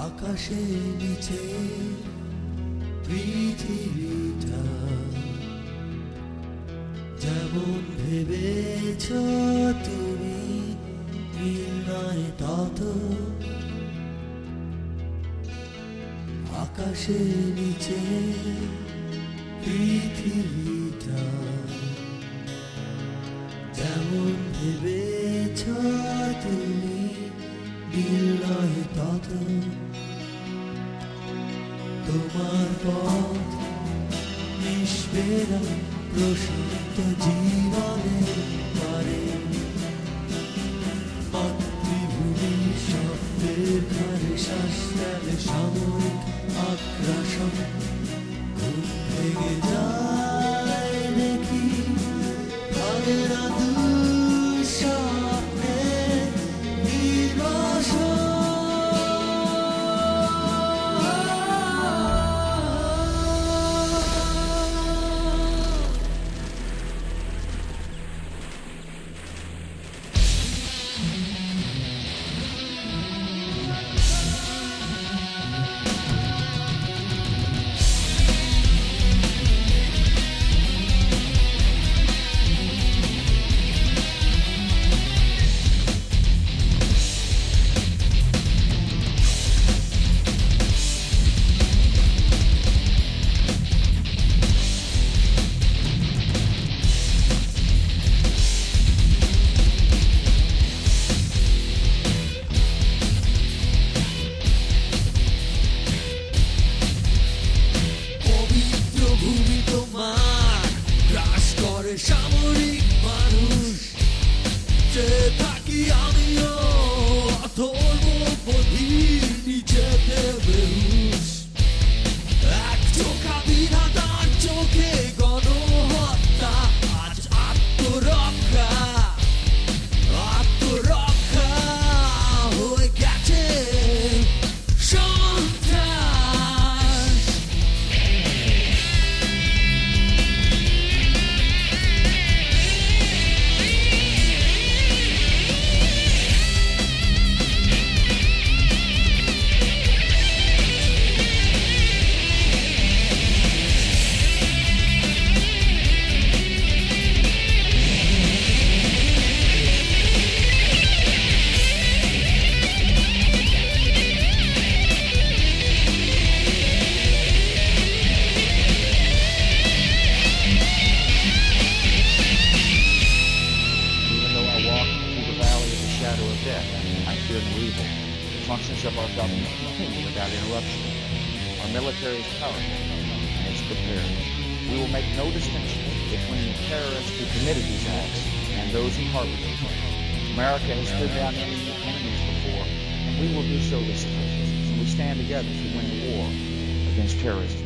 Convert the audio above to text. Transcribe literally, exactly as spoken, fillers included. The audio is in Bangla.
আকাশে নিচে পৃথিবীটা যেমন ভেবেছ তুমি মিল নয় তত আকাশে নিচে পৃথিবীটা যেমন ভেবেছ তুমি মিল নয় তত তোমার পথ নিষ্পেরা প্রশান্ত জীবনের পারে মাতৃভূমি শব্দের ঘরে শ্বাস ফেলে সাময়িক আগ্রাসন ঘুম ভেঙে যায় দেখি ভাগে না দুঃস্বপ্নে নির্বাসন সামরিক মানুষ যে থাকি আমিও অধর্মপথীর নিচেতে বেহুশ এক চোখা বিধাতার চোখে গণহত্যা আজ আত্মরক্ষা আত্মরক্ষা হয়ে গেছে সন্ত্রাস I fear no evil. The functions of our government continue without interruption. Our military is powerful and is prepared. We will make no distinction between the terrorists who committed these acts and those who harbored them. America has stood down enemy enemies before, and we will do so this time. So we stand together to win the war against terrorism.